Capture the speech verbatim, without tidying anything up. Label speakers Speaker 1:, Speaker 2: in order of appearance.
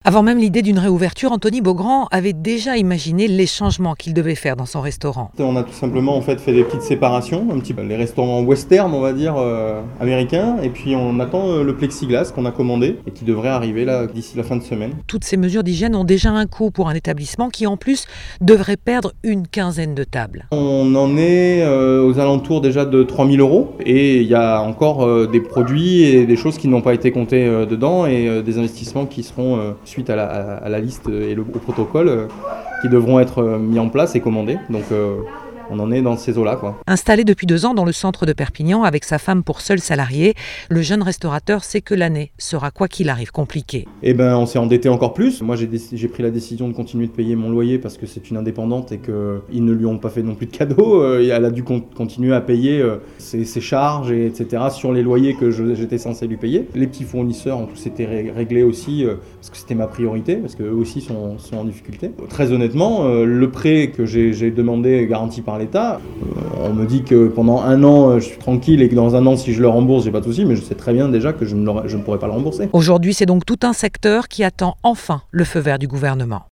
Speaker 1: Avant même l'idée d'une réouverture, Anthony Beaugrand avait déjà imaginé les changements qu'il devait faire dans son restaurant.
Speaker 2: On a tout simplement en fait fait des petites séparations, un petit peu les restaurants western, on va dire, euh, américains, et puis on attend euh, le plexiglas qu'on a commandé et qui devrait arriver là d'ici la fin de semaine.
Speaker 1: Toutes ces mesures d'hygiène ont déjà un coût pour un établissement qui en plus devrait perdre une quinzaine de tables.
Speaker 2: On en est euh, aux alentours déjà de trois mille euros et il y a encore euh, des produits et des choses qui n'ont pas été comptées euh, dedans et euh, des investissements qui seront euh, suite à la, à, à la liste et le, au protocole euh, qui devront être euh, mis en place et commandés. Donc euh, on en est dans ces eaux-là, quoi.
Speaker 1: Installé depuis deux ans dans le centre de Perpignan avec sa femme pour seul salarié, le jeune restaurateur sait que l'année sera quoi qu'il arrive compliquée.
Speaker 2: Eh ben, on s'est endetté encore plus. Moi, j'ai, déc- j'ai pris la décision de continuer de payer mon loyer parce que c'est une indépendante et qu'ils ne lui ont pas fait non plus de cadeaux. Euh, elle a dû con- continuer à payer euh, ses, ses charges, et, etc. sur les loyers que je- j'étais censé lui payer. Les petits fournisseurs ont tous été ré- réglés aussi euh, parce que c'était ma priorité, parce qu'eux aussi sont, sont en difficulté. Très honnêtement, euh, le prêt que j'ai, j'ai demandé, garanti par l'État, euh, on me dit que pendant un an, je suis tranquille et que dans un an, si je le rembourse, j'ai pas de souci, mais je sais très bien déjà que je ne, l'aurai- je ne pourrai pas le rembourser.
Speaker 1: Aujourd'hui, c'est donc tout un secteur qui attend enfin le feu vert du gouvernement.